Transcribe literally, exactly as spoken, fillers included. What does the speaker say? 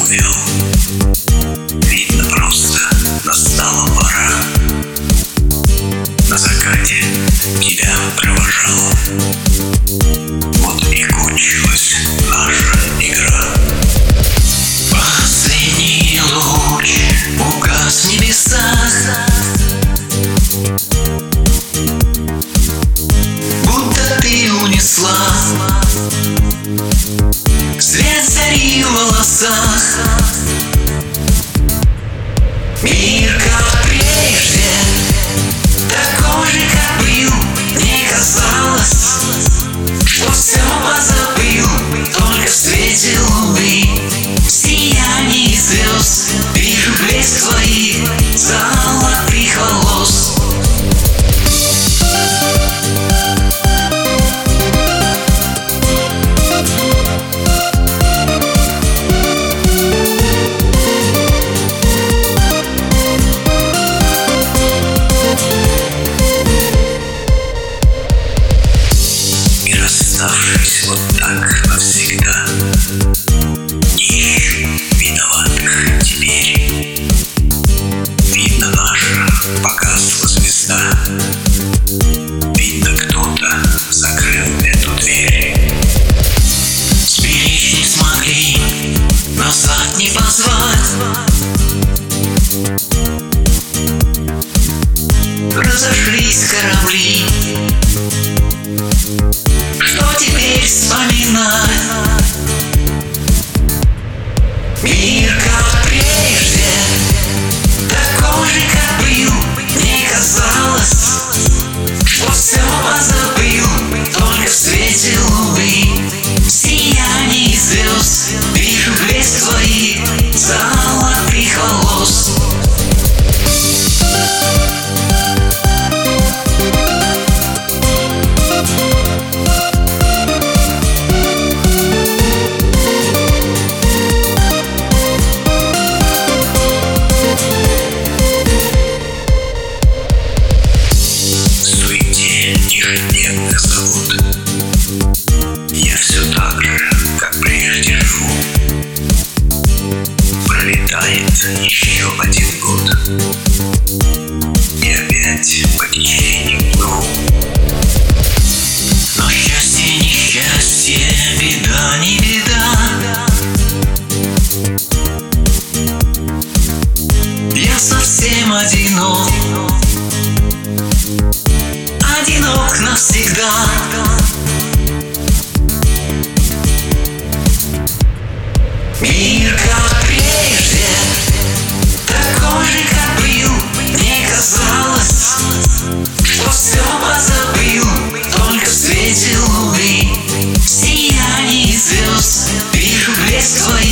увел. Видно, просто настала пора. На закате тебя провожал. Вот и кончилась наша игра. Последний луч угас в небесах, будто ты унесла свет зари в волосах. Мир как прежде, такой же, как был. Мне казалось, что все позабыл, только в свете луны, в сиянии звезд вижу блеск твоих золотых волос. Расставшись вот так навсегда, не ищу виноватых теперь. Видно, наша погасла звезда. Видно, кто-то закрыл эту дверь. Сберечь не смогли, назад не позвать. Разошлись корабли, что теперь вспоминать? Мир как прежде, такой же, как был. Мне казалось, что все позабыл, только в свете луны, в сиянии звезд вижу блеск твоих золотых волос. Ежедневных забот я все так же, как прежде живу. Пролетает еще один год, и опять по течению плыву. Но счастье, несчастье, беда, не беда. Я совсем одинок, одинок навсегда. Мир как прежде, такой же, как был. Мне казалось, что все позабыл, только в свете луны, в сиянии звезд вижу блеск твоих